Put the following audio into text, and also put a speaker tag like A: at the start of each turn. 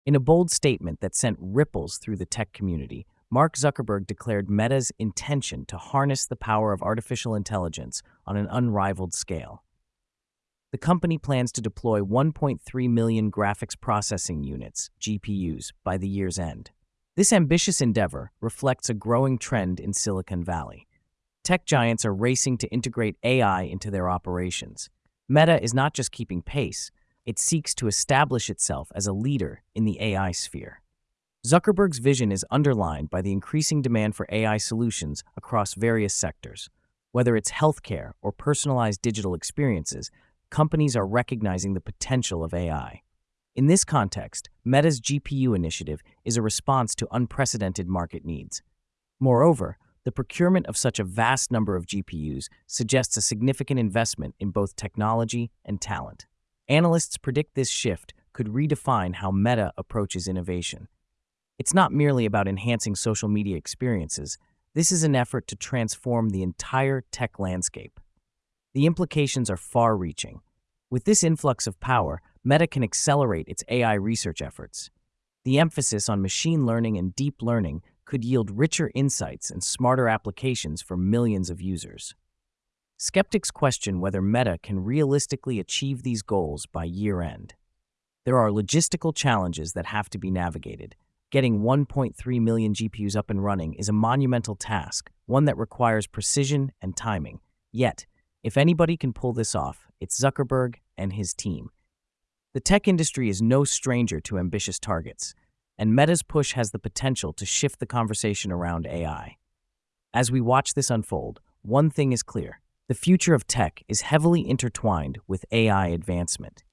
A: In a bold statement that sent ripples through the tech community, Mark Zuckerberg declared Meta's intention to harness the power of artificial intelligence on an unrivaled scale. The company plans to deploy 1.3 million graphics processing units, GPUs, by the year's end. This ambitious endeavor reflects a growing trend in Silicon Valley. Tech giants are racing to integrate AI into their operations. Meta is not just keeping pace, it seeks to establish itself as a leader in the AI sphere. Zuckerberg's vision is underlined by the increasing demand for AI solutions across various sectors. Whether it's healthcare or personalized digital experiences, companies are recognizing the potential of AI. In this context, Meta's GPU initiative is a response to unprecedented market needs. Moreover, the procurement of such a vast number of GPUs suggests a significant investment in both technology and talent. Analysts predict this shift could redefine how Meta approaches innovation. It's not merely about enhancing social media experiences. This is an effort to transform the entire tech landscape. The implications are far-reaching. With this influx of power, Meta can accelerate its AI research efforts. The emphasis on machine learning and deep learning could yield richer insights and smarter applications for millions of users. Skeptics question whether Meta can realistically achieve these goals by year-end. There are logistical challenges that have to be navigated. Getting 1.3 million GPUs up and running is a monumental task, one that requires precision and timing. Yet, if anybody can pull this off, it's Zuckerberg and his team. The tech industry is no stranger to ambitious targets, and Meta's push has the potential to shift the conversation around AI. As we watch this unfold, one thing is clear: the future of tech is heavily intertwined with AI advancement.